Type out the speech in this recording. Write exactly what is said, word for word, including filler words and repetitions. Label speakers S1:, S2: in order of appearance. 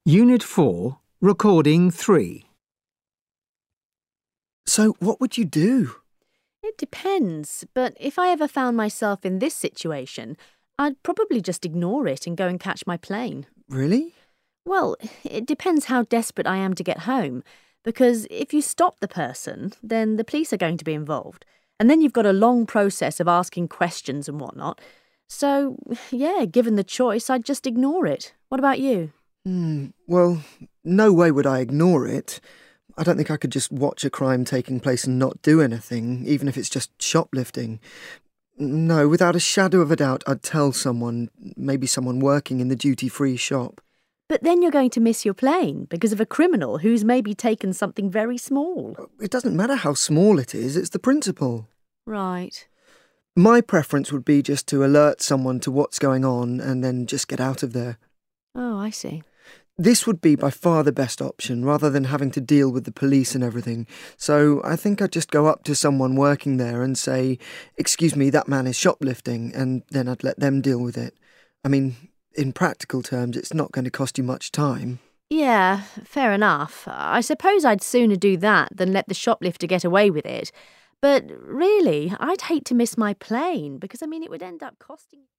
S1: Unit four, Recording three.
S2: So what would you do?
S3: It depends, but if I ever found myself in this situation, I'd probably just ignore it and go and catch my plane.
S2: Really?
S3: Well, it depends how desperate I am to get home, because if you stop the person, then the police are going to be involved, and then you've got a long process of asking questions and whatnot. So, yeah, given the choice, I'd just ignore it. What about you?
S2: Hmm, well, no way would I ignore it. I don't think I could just watch a crime taking place and not do anything, even if it's just shoplifting. No, without a shadow of a doubt, I'd tell someone, maybe someone working in the duty-free shop.
S3: But then you're going to miss your plane because of a criminal who's maybe taken something very small.
S2: It doesn't matter how small it is, it's the principle.
S3: Right.
S2: My preference would be just to alert someone to what's going on and then just get out of there.
S3: Oh, I see.
S2: This would be by far the best option, rather than having to deal with the police and everything. So I think I'd just go up to someone working there and say, "Excuse me, that man is shoplifting," and then I'd let them deal with it. I mean, in practical terms, it's not going to cost you much time.
S3: Yeah, fair enough. I suppose I'd sooner do that than let the shoplifter get away with it. But really, I'd hate to miss my plane because, I mean, it would end up costing...